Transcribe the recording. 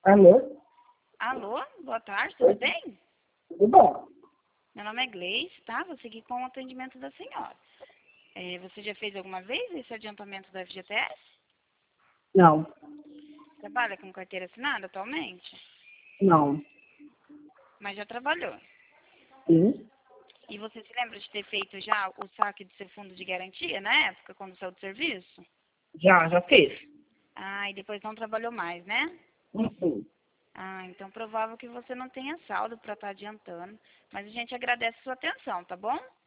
Alô? Alô, boa tarde, tudo bem? Tudo bom? Meu nome é Gleice, tá? Vou seguir com o atendimento da senhora. Você já fez alguma vez esse adiantamento da FGTS? Não, Trabalha com carteira assinada atualmente? não. Mas já trabalhou. Sim? E você se lembra de ter feito já o saque do seu fundo de garantia na época, quando saiu do serviço? Já fiz. Ah, e depois não trabalhou mais, né? Sim. Ah, então provável que você não tenha saldo para estar adiantando. Mas a gente agradece a sua atenção, tá bom?